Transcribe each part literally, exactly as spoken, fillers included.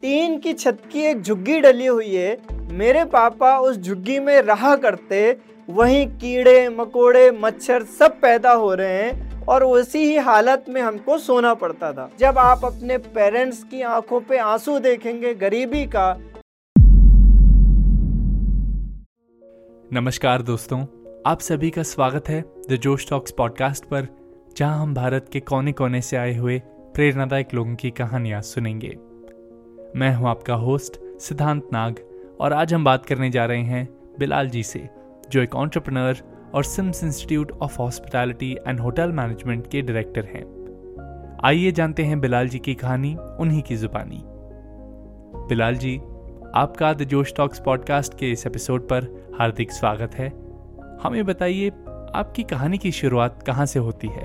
Tin की छत की एक झुग्गी डली हुई है। मेरे पापा उस झुग्गी में रहा करते, वहीं कीड़े मकोड़े मच्छर सब पैदा हो रहे हैं और उसी ही हालत में हमको सोना पड़ता था। जब आप अपने पेरेंट्स की आंखों पे आंसू देखेंगे गरीबी का। नमस्कार दोस्तों, आप सभी का स्वागत है द जोश टॉक्स पॉडकास्ट पर, जहां हम भारत के कोने कोने से आए हुए प्रेरणादायक लोगों की कहानियां सुनेंगे। मैं हूं आपका होस्ट सिद्धांत नाग और आज हम बात करने जा रहे हैं बिलाल जी से, जो एक एंटरप्रेन्योर और SIMS institute of hospitality and hotel management के डायरेक्टर हैं। आइए जानते हैं बिलाल जी की कहानी उन्हीं की जुबानी। बिलाल जी, आपका द जोश टॉक्स पॉडकास्ट के इस एपिसोड पर हार्दिक स्वागत है। हमें बताइए, आपकी कहानी की शुरुआत कहाँ से होती है?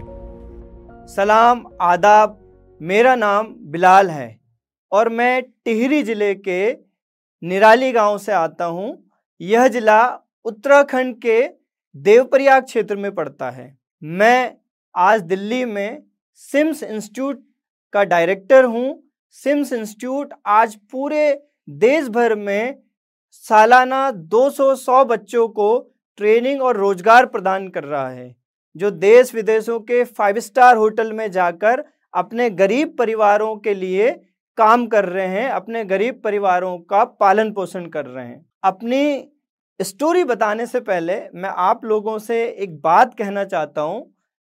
सलाम आदाब, मेरा नाम बिलाल है और मैं टिहरी जिले के निराली गांव से आता हूं। यह जिला उत्तराखंड के देवप्रयाग क्षेत्र में पड़ता है। मैं आज दिल्ली में सिम्स इंस्टीट्यूट का डायरेक्टर हूं। सिम्स इंस्टीट्यूट आज पूरे देश भर में सालाना दो सौ सौ बच्चों को ट्रेनिंग और रोजगार प्रदान कर रहा है, जो देश विदेशों के फाइव स्टार होटल में जाकर अपने गरीब परिवारों के लिए काम कर रहे हैं, अपने गरीब परिवारों का पालन पोषण कर रहे हैं। अपनी स्टोरी बताने से पहले मैं आप लोगों से एक बात कहना चाहता हूं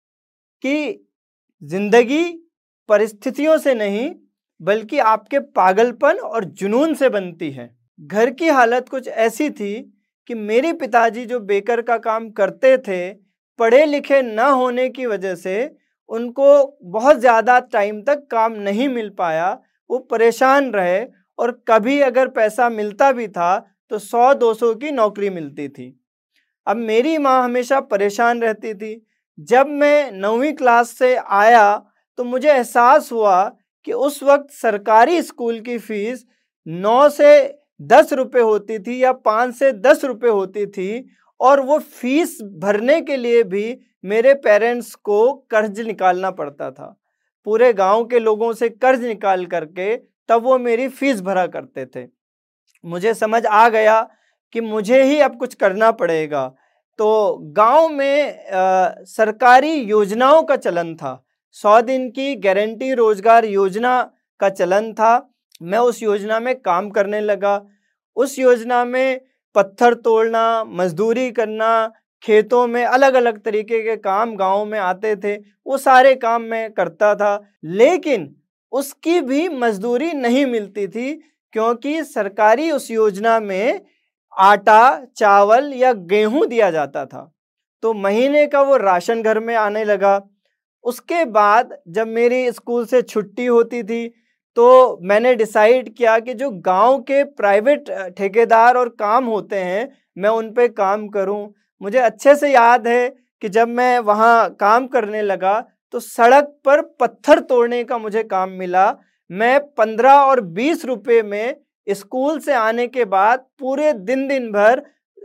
कि जिंदगी परिस्थितियों से नहीं बल्कि आपके पागलपन और जुनून से बनती है। घर की हालत कुछ ऐसी थी कि मेरे पिताजी जो बेकर का काम करते थे, पढ़े लिखे न होने की वजह से उनको बहुत ज़्यादा टाइम तक काम नहीं मिल पाया। वो परेशान रहे और कभी अगर पैसा मिलता भी था तो सौ दो सौ की नौकरी मिलती थी। अब मेरी माँ हमेशा परेशान रहती थी। जब मैं नौवीं क्लास से आया तो मुझे एहसास हुआ कि उस वक्त सरकारी स्कूल की फीस नौ से दस रुपये होती थी या पाँच से दस रुपये होती थी, और वो फीस भरने के लिए भी मेरे पेरेंट्स को कर्ज निकालना पड़ता था। पूरे गांव के लोगों से कर्ज निकाल करके तब वो मेरी फीस भरा करते थे। मुझे समझ आ गया कि मुझे ही अब कुछ करना पड़ेगा। तो गांव में आ, सरकारी योजनाओं का चलन था। सौ दिन की गारंटी रोजगार योजना का चलन था। मैं उस योजना में काम करने लगा। उस योजना में पत्थर तोड़ना, मजदूरी करना, खेतों में अलग अलग तरीके के काम गांव में आते थे, वो सारे काम मैं करता था। लेकिन उसकी भी मजदूरी नहीं मिलती थी, क्योंकि सरकारी उस योजना में आटा, चावल या गेहूं दिया जाता था। तो महीने का वो राशन घर में आने लगा। उसके बाद जब मेरी स्कूल से छुट्टी होती थी तो मैंने डिसाइड किया कि जो गांव के प्राइवेट ठेकेदार और काम होते हैं, मैं उन पे काम करूं। मुझे अच्छे से याद है कि जब मैं वहां काम करने लगा तो सड़क पर पत्थर तोड़ने का मुझे काम मिला। मैं पंद्रह और बीस रुपए में स्कूल से आने के बाद पूरे दिन दिन भर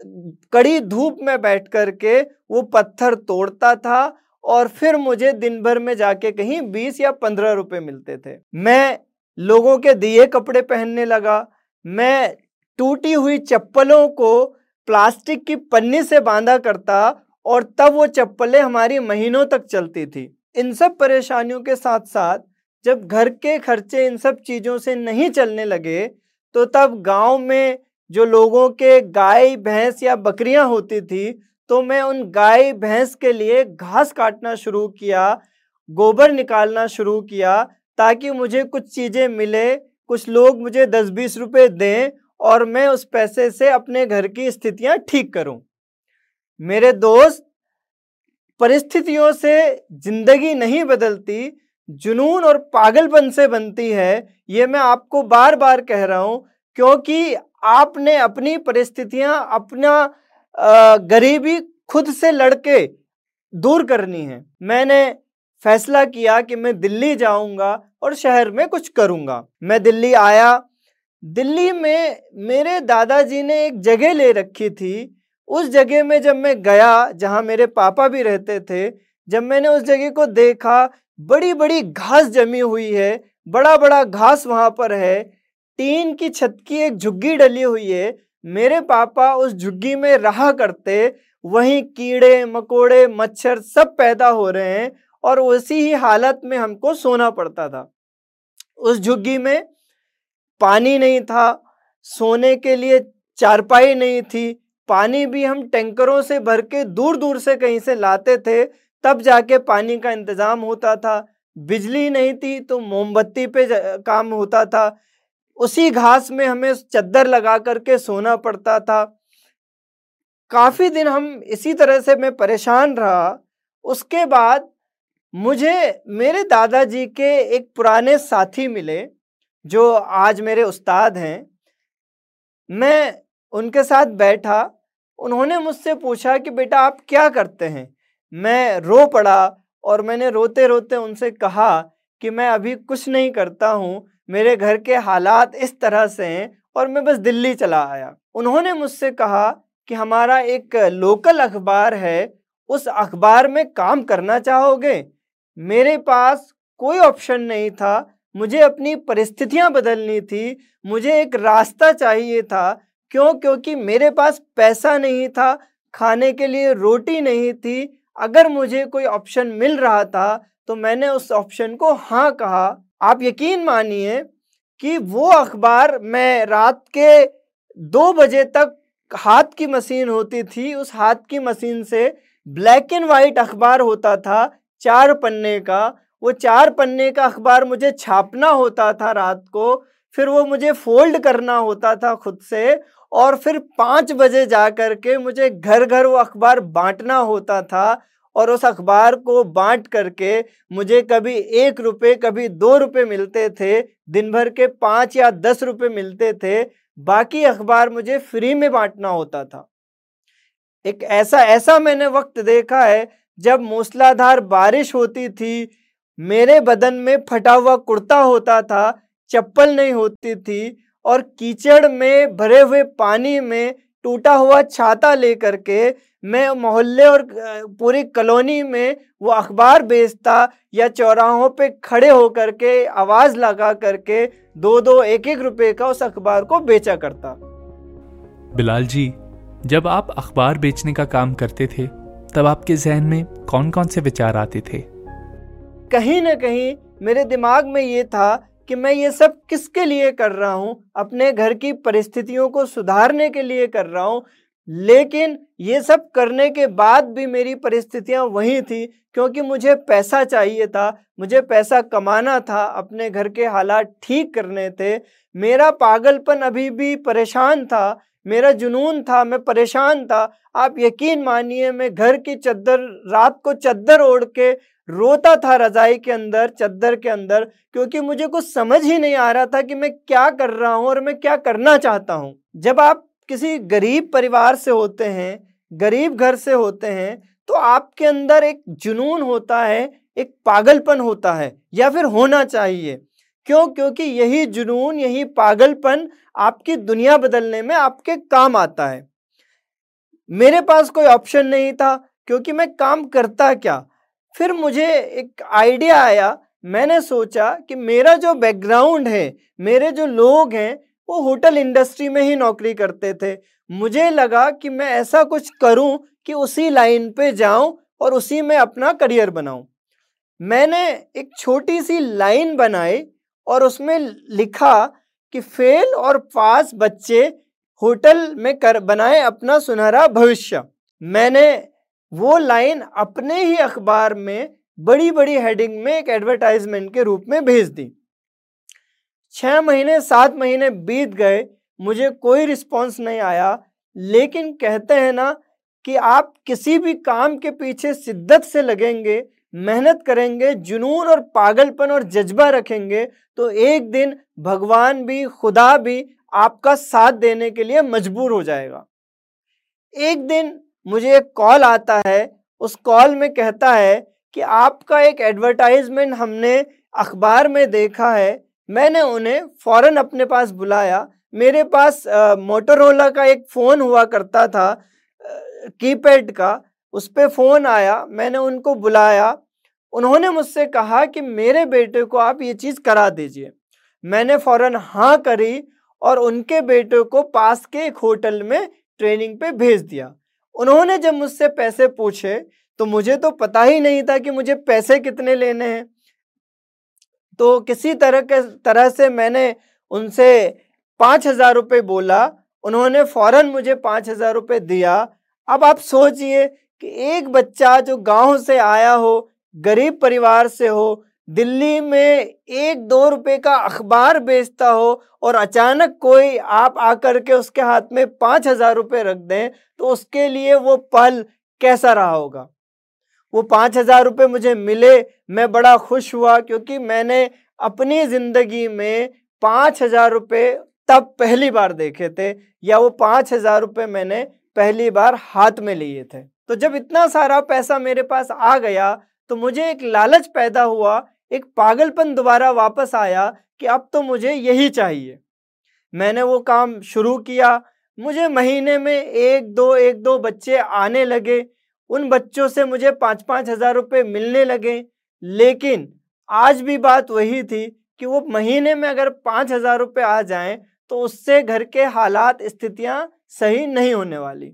कड़ी धूप में बैठ कर के वो पत्थर तोड़ता था और फिर मुझे दिन भर में जाके कहीं बीस या पंद्रह रुपए मिलते थे। मैं लोगों के दिए कपड़े पहनने लगा। मैं टूटी हुई चप्पलों को प्लास्टिक की पन्नी से बांधा करता और तब वो चप्पलें हमारी महीनों तक चलती थी। इन सब परेशानियों के साथ साथ जब घर के खर्चे इन सब चीज़ों से नहीं चलने लगे तो तब गांव में जो लोगों के गाय भैंस या बकरियां होती थी, तो मैं उन गाय भैंस के लिए घास काटना शुरू किया, गोबर निकालना शुरू किया, ताकि मुझे कुछ चीज़ें मिले, कुछ लोग मुझे दस बीस रुपए दें और मैं उस पैसे से अपने घर की स्थितियां ठीक करूं। मेरे दोस्त, परिस्थितियों से जिंदगी नहीं बदलती, जुनून और पागलपन से बनती है। ये मैं आपको बार बार कह रहा हूं, क्योंकि आपने अपनी परिस्थितियां, अपना गरीबी खुद से लड़के दूर करनी है। मैंने फैसला किया कि मैं दिल्ली जाऊंगा और शहर में कुछ करूंगा। मैं दिल्ली आया। दिल्ली में मेरे दादाजी ने एक जगह ले रखी थी। उस जगह में जब मैं गया, जहां मेरे पापा भी रहते थे, जब मैंने उस जगह को देखा, बड़ी बड़ी घास जमी हुई है, बड़ा बड़ा घास वहां पर है। टीन की छत की एक झुग्गी डली हुई है, मेरे पापा उस झुग्गी में रहा करते, वहीं कीड़े मकोड़े मच्छर सब पैदा हो रहे हैं और उसी ही हालत में हमको सोना पड़ता था। उस झुग्गी में पानी नहीं था, सोने के लिए चारपाई नहीं थी, पानी भी हम टैंकरों से भर के दूर दूर से कहीं से लाते थे, तब जाके पानी का इंतजाम होता था। बिजली नहीं थी तो मोमबत्ती पे काम होता था, उसी घास में हमें चद्दर लगा करके सोना पड़ता था। काफी दिन हम इसी तरह से मैं परेशान रहा। उसके बाद मुझे मेरे दादाजी के एक पुराने साथी मिले जो आज मेरे उस्ताद हैं। मैं उनके साथ बैठा, उन्होंने मुझसे पूछा कि बेटा आप क्या करते हैं? मैं रो पड़ा और मैंने रोते रोते उनसे कहा कि मैं अभी कुछ नहीं करता हूँ, मेरे घर के हालात इस तरह से हैं और मैं बस दिल्ली चला आया। उन्होंने मुझसे कहा कि हमारा एक लोकल अखबार है, उस अखबार में काम करना चाहोगे? मेरे पास कोई ऑप्शन नहीं था, मुझे अपनी परिस्थितियां बदलनी थी, मुझे एक रास्ता चाहिए था। क्यों? क्योंकि मेरे पास पैसा नहीं था, खाने के लिए रोटी नहीं थी। अगर मुझे कोई ऑप्शन मिल रहा था तो मैंने उस ऑप्शन को हाँ कहा। आप यकीन मानिए कि वो अखबार मैं रात के दो बजे तक, हाथ की मशीन होती थी, उस हाथ की मशीन से ब्लैक एंड वाइट अखबार होता था चार पन्ने का, वो चार पन्ने का अखबार मुझे छापना होता था रात को, फिर वो मुझे फोल्ड करना होता था खुद से, और फिर पाँच बजे जा कर के मुझे घर घर वो अखबार बांटना होता था। और उस अखबार को बांट करके मुझे कभी एक रुपये कभी दो रुपये मिलते थे, दिन भर के पाँच या दस रुपये मिलते थे, बाकी अखबार मुझे फ्री में बांटना होता था। एक ऐसा ऐसा मैंने वक्त देखा है जब मूसलाधार बारिश होती थी, मेरे बदन में फटा हुआ कुर्ता होता था, चप्पल नहीं होती थी, और कीचड़ में भरे हुए पानी में टूटा हुआ छाता लेकर के मैं मोहल्ले और पूरी कॉलोनी में वो अखबार बेचता, या चौराहों पे खड़े होकर के आवाज लगा करके दो दो एक एक रुपए का उस अखबार को बेचा करता। बिलाल जी, जब आप अखबार बेचने का काम करते थे तब आपके जहन में कौन कौन से विचार आते थे? कहीं ना कहीं मेरे दिमाग में ये था कि मैं ये सब किसके लिए कर रहा हूँ? अपने घर की परिस्थितियों को सुधारने के लिए कर रहा हूँ। लेकिन ये सब करने के बाद भी मेरी परिस्थितियां वही थी, क्योंकि मुझे पैसा चाहिए था, मुझे पैसा कमाना था, अपने घर के हालात ठीक करने थे। मेरा पागलपन अभी भी परेशान था, मेरा जुनून था, मैं परेशान था। आप यकीन मानिए, मैं घर की चद्दर, रात को चद्दर ओढ़ के रोता था रजाई के अंदर, चद्दर के अंदर, क्योंकि मुझे कुछ समझ ही नहीं आ रहा था कि मैं क्या कर रहा हूँ और मैं क्या करना चाहता हूँ। जब आप किसी गरीब परिवार से होते हैं, गरीब घर से होते हैं, तो आपके अंदर एक जुनून होता है, एक पागलपन होता है, या फिर होना चाहिए। क्यों? क्योंकि यही जुनून, यही पागलपन आपकी दुनिया बदलने में आपके काम आता है। मेरे पास कोई ऑप्शन नहीं था, क्योंकि मैं काम करता क्या? फिर मुझे एक आइडिया आया, मैंने सोचा कि मेरा जो बैकग्राउंड है, मेरे जो लोग हैं, वो होटल इंडस्ट्री में ही नौकरी करते थे। मुझे लगा कि मैं ऐसा कुछ करूं कि उसी लाइन पे जाऊं और उसी में अपना करियर बनाऊं। मैंने एक छोटी सी लाइन बनाई और उसमें लिखा कि फेल और पास बच्चे होटल में कर बनाए अपना सुनहरा भविष्य। मैंने वो लाइन अपने ही अखबार में बड़ी बड़ी हेडिंग में एक एडवर्टाइजमेंट के रूप में भेज दी। छह महीने सात महीने बीत गए, मुझे कोई रिस्पॉन्स नहीं आया। लेकिन कहते हैं ना कि आप किसी भी काम के पीछे शिद्दत से लगेंगे, मेहनत करेंगे, जुनून और पागलपन और जज्बा रखेंगे, तो एक दिन भगवान भी, खुदा भी आपका साथ देने के लिए मजबूर हो जाएगा। एक दिन मुझे एक कॉल आता है, उस कॉल में कहता है कि आपका एक एडवर्टाइजमेंट हमने अखबार में देखा है। मैंने उन्हें फौरन अपने पास बुलाया। मेरे पास मोटोरोला का एक फ़ोन हुआ करता था, कीपैड का, उस पे फ़ोन आया। मैंने उनको बुलाया, उन्होंने मुझसे कहा कि मेरे बेटे को आप ये चीज़ करा दीजिए। मैंने फ़ौरन हाँ करी और उनके बेटे को पास के एक होटल में ट्रेनिंग पे भेज दिया। उन्होंने जब मुझसे पैसे पूछे तो मुझे तो पता ही नहीं था कि मुझे पैसे कितने लेने हैं। तो किसी तरह के तरह से मैंने उनसे पाँच हजार रुपये बोला, उन्होंने फौरन मुझे पाँच हजार रुपये दिया। अब आप सोचिए कि एक बच्चा जो गांव से आया हो, गरीब परिवार से हो, दिल्ली में एक दो रुपए का अखबार बेचता हो और अचानक कोई आप आकर के उसके हाथ में पाँच हजार रुपये रख दें तो उसके लिए वो पल कैसा रहा होगा। वो पाँच हजार रुपये मुझे मिले, मैं बड़ा खुश हुआ क्योंकि मैंने अपनी ज़िंदगी में पाँच हजार रुपये तब पहली बार देखे थे, या वो पाँच हजार रुपये मैंने पहली बार हाथ में लिए थे। तो जब इतना सारा पैसा मेरे पास आ गया तो मुझे एक लालच पैदा हुआ, एक पागलपन दोबारा वापस आया कि अब तो मुझे यही चाहिए। मैंने वो काम शुरू किया। मुझे महीने में एक दो एक दो बच्चे आने लगे, उन बच्चों से मुझे पाँच पाँच हजार रुपये मिलने लगे। लेकिन आज भी बात वही थी कि वो महीने में अगर पाँच हजार रुपये आ जाएं तो उससे घर के हालात, स्थितियां सही नहीं होने वाली।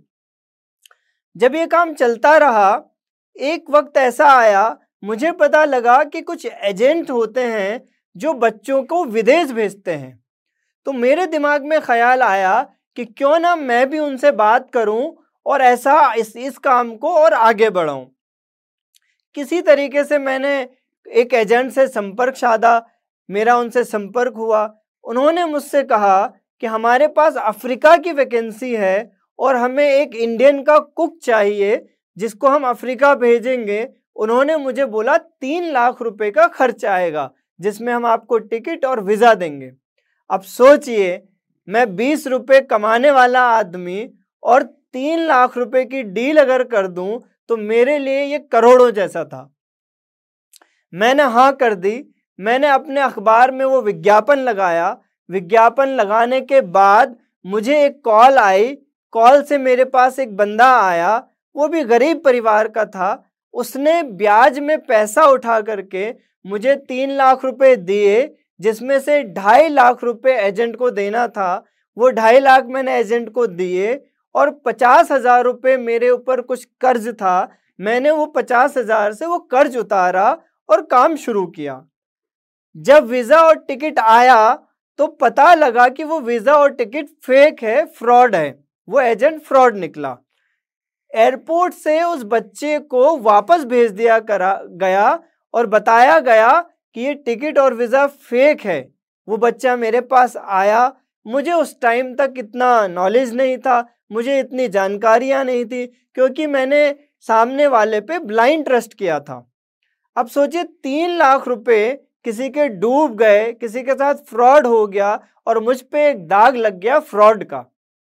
जब ये काम चलता रहा, एक वक्त ऐसा आया, मुझे पता लगा कि कुछ एजेंट होते हैं जो बच्चों को विदेश भेजते हैं। तो मेरे दिमाग में ख्याल आया कि क्यों ना मैं भी उनसे बात करूं और ऐसा इस इस काम को और आगे बढ़ाऊं। किसी तरीके से मैंने एक एजेंट से संपर्क साधा, मेरा उनसे संपर्क हुआ। उन्होंने मुझसे कहा कि हमारे पास अफ्रीका की वैकेंसी है और हमें एक इंडियन का कुक चाहिए जिसको हम अफ्रीका भेजेंगे। उन्होंने मुझे बोला तीन लाख रुपए का खर्च आएगा जिसमें हम आपको टिकट और वीज़ा देंगे। अब सोचिए, मैं बीस रुपये कमाने वाला आदमी और तीन लाख रुपए की डील अगर कर दूं तो मेरे लिए ये करोड़ों जैसा था। मैंने हाँ कर दी। मैंने अपने अखबार में वो विज्ञापन लगाया। विज्ञापन लगाने के बाद मुझे एक कॉल आई। कॉल से मेरे पास एक बंदा आया, वो भी गरीब परिवार का था। उसने ब्याज में पैसा उठा करके मुझे तीन लाख रुपए दिए, जिसमें से ढाई लाख रुपए एजेंट को देना था। वो ढाई लाख मैंने एजेंट को दिए और पचास हजार रुपये मेरे ऊपर कुछ कर्ज था। मैंने वो पचास हजार से वो कर्ज उतारा और काम शुरू किया। जब वीज़ा और टिकट आया तो पता लगा कि वो वीज़ा और टिकट फेक है, फ्रॉड है। वो एजेंट फ्रॉड निकला। एयरपोर्ट से उस बच्चे को वापस भेज दिया करा गया और बताया गया कि ये टिकट और वीज़ा फेक है। वो बच्चा मेरे पास आया। मुझे उस टाइम तक इतना नॉलेज नहीं था, मुझे इतनी जानकारियां नहीं थी, क्योंकि मैंने सामने वाले पे ब्लाइंड ट्रस्ट किया था। अब सोचिए, तीन लाख रुपए किसी के डूब गए, किसी के साथ फ्रॉड हो गया और मुझ पे एक दाग लग गया फ्रॉड का।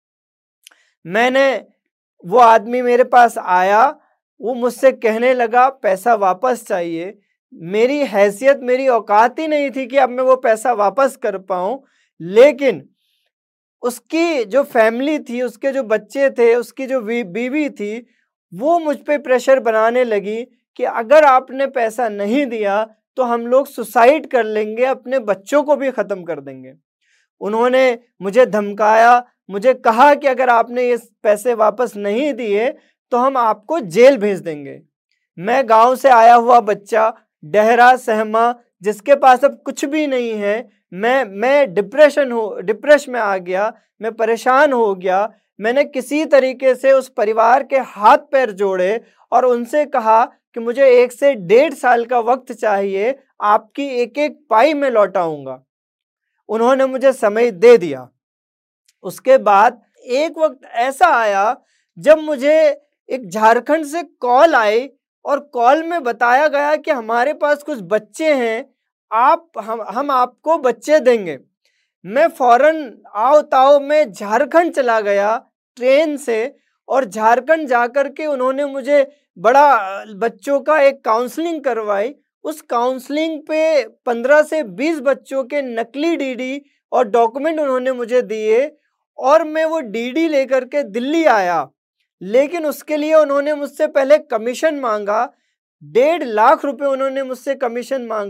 मैंने वो आदमी मेरे पास आया, वो मुझसे कहने लगा पैसा वापस चाहिए। मेरी हैसियत, मेरी औकात ही नहीं थी कि अब मैं वो पैसा वापस कर पाऊं। लेकिन उसकी जो फैमिली थी, उसके जो बच्चे थे, उसकी जो बीवी थी, वो मुझ पे प्रेशर बनाने लगी कि अगर आपने पैसा नहीं दिया तो हम लोग सुसाइड कर लेंगे, अपने बच्चों को भी ख़त्म कर देंगे। उन्होंने मुझे धमकाया, मुझे कहा कि अगर आपने ये पैसे वापस नहीं दिए तो हम आपको जेल भेज देंगे। मैं गांव से आया हुआ बच्चा, डहरा सहमा, जिसके पास अब कुछ भी नहीं है, मैं मैं डिप्रेशन हो डिप्रेश में आ गया, मैं परेशान हो गया। मैंने किसी तरीके से उस परिवार के हाथ पैर जोड़े और उनसे कहा कि मुझे एक से डेढ़ साल का वक्त चाहिए, आपकी एक एक पाई में लौटाऊंगा। उन्होंने मुझे समय दे दिया। उसके बाद एक वक्त ऐसा आया जब मुझे एक झारखंड से कॉल आई और कॉल में बताया गया कि हमारे पास कुछ बच्चे हैं, आप हम हम आपको बच्चे देंगे। मैं फौरन आओ ताओ में झारखंड चला गया ट्रेन से, और झारखंड जाकर के उन्होंने मुझे बड़ा बच्चों का एक काउंसलिंग करवाई। उस काउंसलिंग पे पंद्रह से बीस बच्चों के नकली डीडी और डॉक्यूमेंट उन्होंने मुझे दिए और मैं वो डीडी लेकर के दिल्ली आया। लेकिन उसके लिए उन्होंने मुझसे पहले कमीशन मांगा, डेढ़ लाख रुपए उन्होंने मुझसे कमीशन मांगा।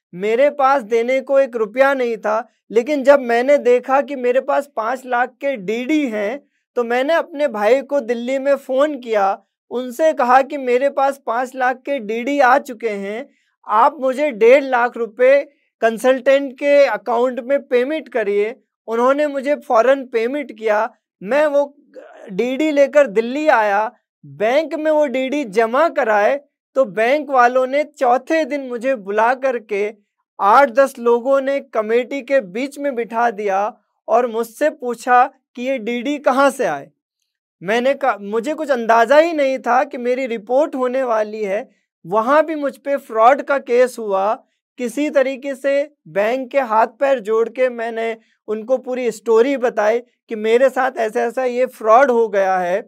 मेरे पास देने को एक रुपया नहीं था, लेकिन जब मैंने देखा कि मेरे पास पाँच लाख के डीडी हैं, तो मैंने अपने भाई को दिल्ली में फ़ोन किया, उनसे कहा कि मेरे पास पाँच लाख के डीडी आ चुके हैं, आप मुझे डेढ़ लाख रुपए कंसल्टेंट के अकाउंट में पेमेंट करिए। उन्होंने मुझे फ़ौरन पेमेंट किया। मैं वो डीडी लेकर दिल्ली आया, बैंक में वो डीडी जमा कराए, तो बैंक वालों ने चौथे दिन मुझे बुला करके आठ दस लोगों ने कमेटी के बीच में बिठा दिया और मुझसे पूछा कि ये डीडी कहाँ से आए। मैंने कहा, मुझे कुछ अंदाज़ा ही नहीं था कि मेरी रिपोर्ट होने वाली है। वहाँ भी मुझ पे फ्रॉड का केस हुआ। किसी तरीके से बैंक के हाथ पैर जोड़ के मैंने उनको पूरी स्टोरी बताई कि मेरे साथ ऐसा ऐसा ये फ्रॉड हो गया है।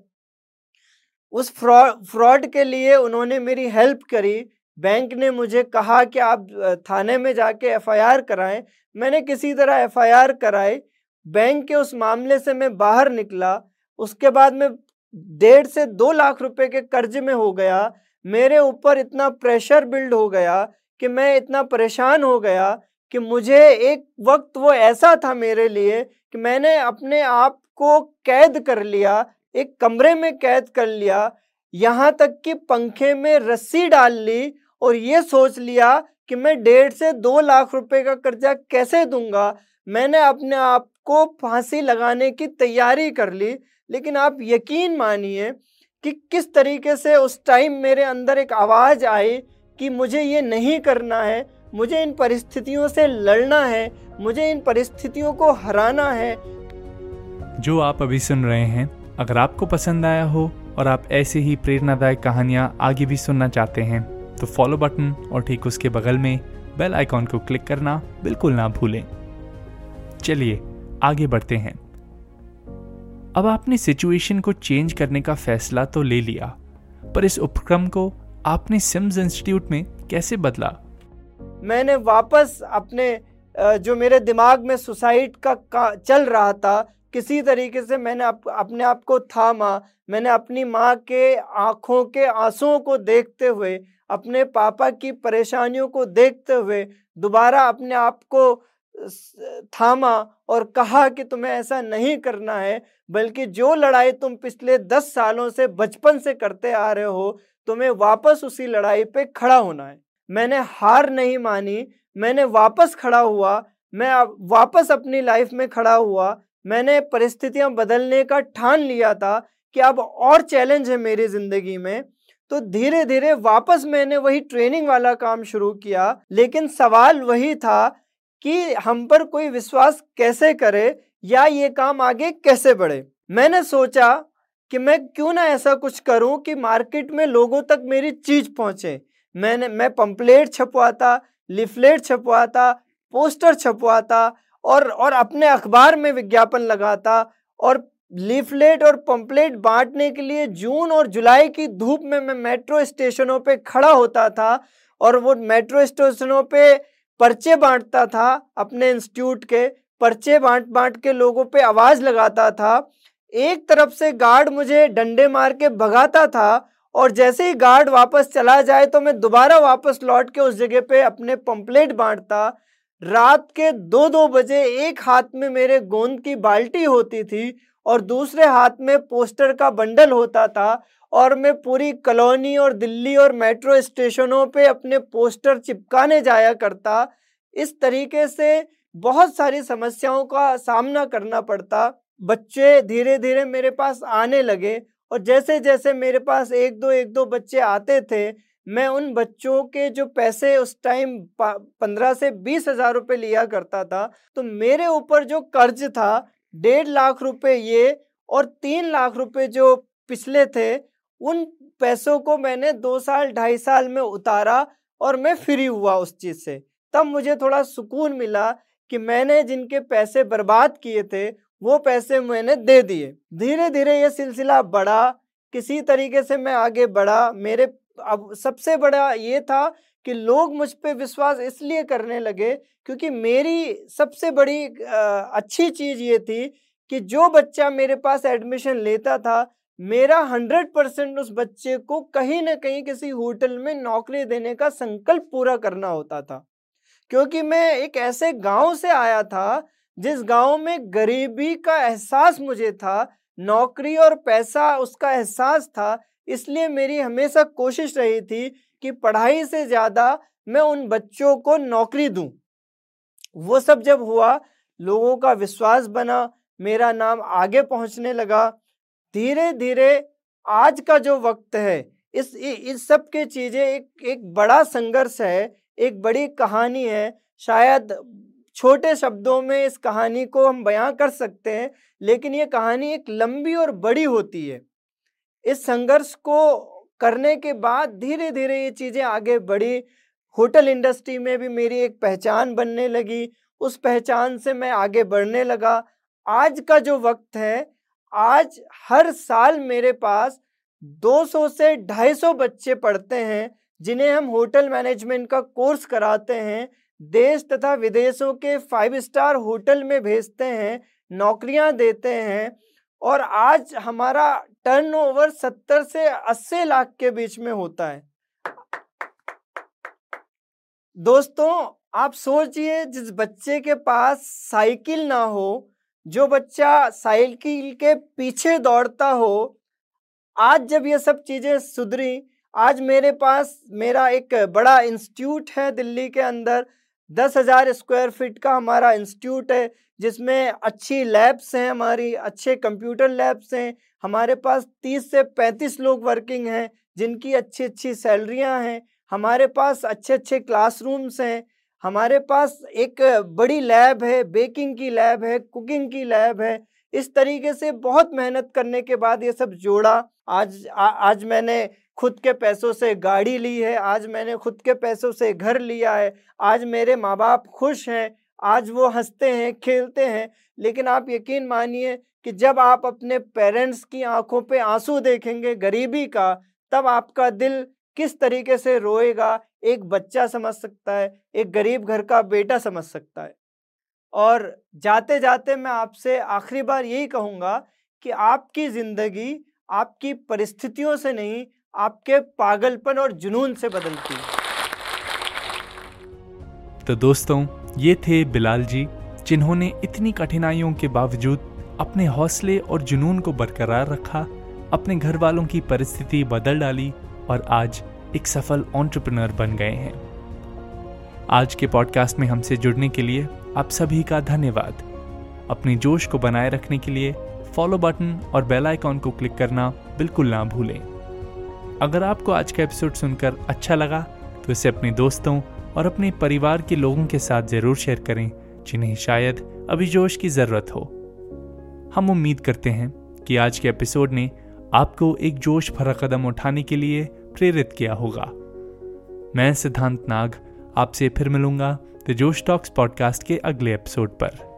उस फ्रॉड फ्रॉड के लिए उन्होंने मेरी हेल्प करी। बैंक ने मुझे कहा कि आप थाने में जाके एफ आई आर कराएं। मैंने किसी तरह एफ आई आर कराई। बैंक के उस मामले से मैं बाहर निकला। उसके बाद मैं डेढ़ से दो लाख रुपए के कर्ज में हो गया। मेरे ऊपर इतना प्रेशर बिल्ड हो गया कि मैं इतना परेशान हो गया कि मुझे एक वक्त वो ऐसा था मेरे लिए कि मैंने अपने आप को कैद कर लिया, एक कमरे में कैद कर लिया, यहाँ तक कि पंखे में रस्सी डाल ली और ये सोच लिया कि मैं डेढ़ से दो लाख रुपए का कर्जा कैसे दूंगा। मैंने अपने आप को फांसी लगाने की तैयारी कर ली। लेकिन आप यकीन मानिए कि किस तरीके से उस टाइम मेरे अंदर एक आवाज़ आई कि मुझे ये नहीं करना है, मुझे इन परिस्थितियों से लड़ना है, मुझे इन परिस्थितियों को हराना है। जो आप अभी सुन रहे हैं, अगर आपको पसंद आया हो और आप ऐसे ही प्रेरणादायक कहानियाँ आगे भी सुनना चाहते हैं तो फॉलो बटन और ठीक उसके बगल में बेल आइकॉन को क्लिक करना बिल्कुल ना भूलें। चलिए आगे बढ़ते हैं। अब आपने सिचुएशन को चेंज करने का फैसला तो ले लिया, पर इस उपक्रम को आपने सिम्स इंस्टीट्यूट में कैसे बदला? मैंने वापस अपने जो मेरे दिमाग में सुसाइड का चल रहा था, किसी तरीके से मैंने अप, अपने आप को थामा। मैंने अपनी माँ के आँखों के आंसुओं को देखते हुए, अपने पापा की परेशानियों को देखते हुए दोबारा अपने आप को थामा और कहा कि तुम्हें ऐसा नहीं करना है, बल्कि जो लड़ाई तुम पिछले दस सालों से बचपन से करते आ रहे हो, तुम्हें वापस उसी लड़ाई पे खड़ा होना है। मैंने हार नहीं मानी, मैंने वापस खड़ा हुआ, मैं वापस अपनी लाइफ में खड़ा हुआ। मैंने परिस्थितियां बदलने का ठान लिया था कि अब और चैलेंज है मेरी ज़िंदगी में। तो धीरे धीरे वापस मैंने वही ट्रेनिंग वाला काम शुरू किया। लेकिन सवाल वही था कि हम पर कोई विश्वास कैसे करे या ये काम आगे कैसे बढ़े। मैंने सोचा कि मैं क्यों ना ऐसा कुछ करूं कि मार्केट में लोगों तक मेरी चीज़ पहुंचे। मैंने मैं पंपलेट छपवाता, लिफलेट छपवाता, पोस्टर छपवाता और और अपने अखबार में विज्ञापन लगाता और लीफलेट और पंपलेट बांटने के लिए जून और जुलाई की धूप में मैं मेट्रो स्टेशनों पे खड़ा होता था और वो मेट्रो स्टेशनों पे पर्चे बांटता था। अपने इंस्टीट्यूट के पर्चे बांट बांट के लोगों पे आवाज़ लगाता था। एक तरफ से गार्ड मुझे डंडे मार के भगाता था और जैसे ही गार्ड वापस चला जाए तो मैं दोबारा वापस लौट के उस जगह पे अपने पंपलेट बांटता। रात के दो दो बजे एक हाथ में मेरे गोंद की बाल्टी होती थी और दूसरे हाथ में पोस्टर का बंडल होता था और मैं पूरी कॉलोनी और दिल्ली और मेट्रो स्टेशनों पे अपने पोस्टर चिपकाने जाया करता। इस तरीके से बहुत सारी समस्याओं का सामना करना पड़ता। बच्चे धीरे धीरे मेरे पास आने लगे और जैसे जैसे मेरे पास एक दो एक दो बच्चे आते थे, मैं उन बच्चों के जो पैसे उस टाइम पंद्रह से बीस हजार रुपये लिया करता था। तो मेरे ऊपर जो कर्ज था डेढ़ लाख रुपए ये और तीन लाख रुपए जो पिछले थे, उन पैसों को मैंने दो साल ढाई साल में उतारा और मैं फ्री हुआ उस चीज़ से। तब मुझे थोड़ा सुकून मिला कि मैंने जिनके पैसे बर्बाद किए थे वो पैसे मैंने दे दिए। धीरे धीरे ये सिलसिला बढ़ा, किसी तरीके से मैं आगे बढ़ा। मेरे अब सबसे बड़ा ये था कि लोग मुझ पे विश्वास इसलिए करने लगे क्योंकि मेरी सबसे बड़ी अच्छी चीज़ ये थी कि जो बच्चा मेरे पास एडमिशन लेता था, मेरा हंड्रेड परसेंट उस बच्चे को कहीं ना कहीं किसी होटल में नौकरी देने का संकल्प पूरा करना होता था। क्योंकि मैं एक ऐसे गांव से आया था जिस गांव में गरीबी का एहसास मुझे था, नौकरी और पैसा उसका एहसास था। इसलिए मेरी हमेशा कोशिश रही थी कि पढ़ाई से ज़्यादा मैं उन बच्चों को नौकरी दूं। वो सब जब हुआ, लोगों का विश्वास बना, मेरा नाम आगे पहुंचने लगा। धीरे धीरे आज का जो वक्त है, इस इस सब के चीज़ें एक एक बड़ा संघर्ष है, एक बड़ी कहानी है। शायद छोटे शब्दों में इस कहानी को हम बयां कर सकते हैं, लेकिन ये कहानी एक लंबी और बड़ी होती है। इस संघर्ष को करने के बाद धीरे धीरे ये चीज़ें आगे बढ़ी। होटल इंडस्ट्री में भी मेरी एक पहचान बनने लगी, उस पहचान से मैं आगे बढ़ने लगा। आज का जो वक्त है, आज हर साल मेरे पास दो सौ से ढाई सौ बच्चे पढ़ते हैं, जिन्हें हम होटल मैनेजमेंट का कोर्स कराते हैं, देश तथा विदेशों के फाइव स्टार होटल में भेजते हैं, नौकरियां देते हैं, और आज हमारा टर्नओवर सत्तर से अस्सी लाख के बीच में होता है। दोस्तों, आप सोचिए, जिस बच्चे के पास साइकिल ना हो, जो बच्चा साइकिल के पीछे दौड़ता हो, आज जब ये सब चीज़ें सुधरी, आज मेरे पास मेरा एक बड़ा इंस्टीट्यूट है दिल्ली के अंदर। दस हज़ार स्क्वायर फीट का हमारा इंस्टीट्यूट है, जिसमें अच्छी लैब्स हैं, हमारी अच्छे कंप्यूटर लैब्स हैं। हमारे पास तीस से पैंतीस लोग वर्किंग हैं, जिनकी अच्छी अच्छी सैलरियां हैं। हमारे पास अच्छे अच्छे क्लासरूम्स हैं। हमारे पास एक बड़ी लैब है, बेकिंग की लैब है, कुकिंग की लैब है। इस तरीके से बहुत मेहनत करने के बाद ये सब जोड़ा। आज आ, आज मैंने खुद के पैसों से गाड़ी ली है, आज मैंने खुद के पैसों से घर लिया है, आज मेरे माँ बाप खुश हैं, आज वो हंसते हैं, खेलते हैं। लेकिन आप यकीन मानिए कि जब आप अपने पेरेंट्स की आंखों पे आंसू देखेंगे गरीबी का, तब आपका दिल किस तरीके से रोएगा, एक बच्चा समझ सकता है, एक गरीब घर का बेटा समझ सकता है। और जाते जाते मैं आपसे आखिरी बार यही कहूँगा कि आपकी ज़िंदगी आपकी परिस्थितियों से नहीं, आपके पागलपन और जुनून से बदलती है। तो दोस्तों, ये थे बिलाल जी, जिन्होंने इतनी कठिनाइयों के बावजूद अपने हौसले और जुनून को बरकरार रखा, अपने घर वालों की परिस्थिति बदल डाली और आज एक सफल एंटरप्रेन्योर बन गए हैं। आज के पॉडकास्ट में हमसे जुड़ने के लिए आप सभी का धन्यवाद। अपनी जोश को बनाए रखने के लिए फॉलो बटन और बेल आइकॉन को क्लिक करना बिल्कुल ना भूलें। अगर आपको आज का एपिसोड सुनकर अच्छा लगा तो इसे अपने दोस्तों और अपने परिवार के लोगों के साथ ज़रूर शेयर करें, जिन्हें शायद अभी जोश की ज़रूरत हो। हम उम्मीद करते हैं कि आज के एपिसोड ने आपको एक जोश भरा कदम उठाने के लिए प्रेरित किया होगा। मैं सिद्धांत नाग आपसे फिर मिलूंगा द जोश टॉक्स पॉडकास्ट के अगले एपिसोड पर।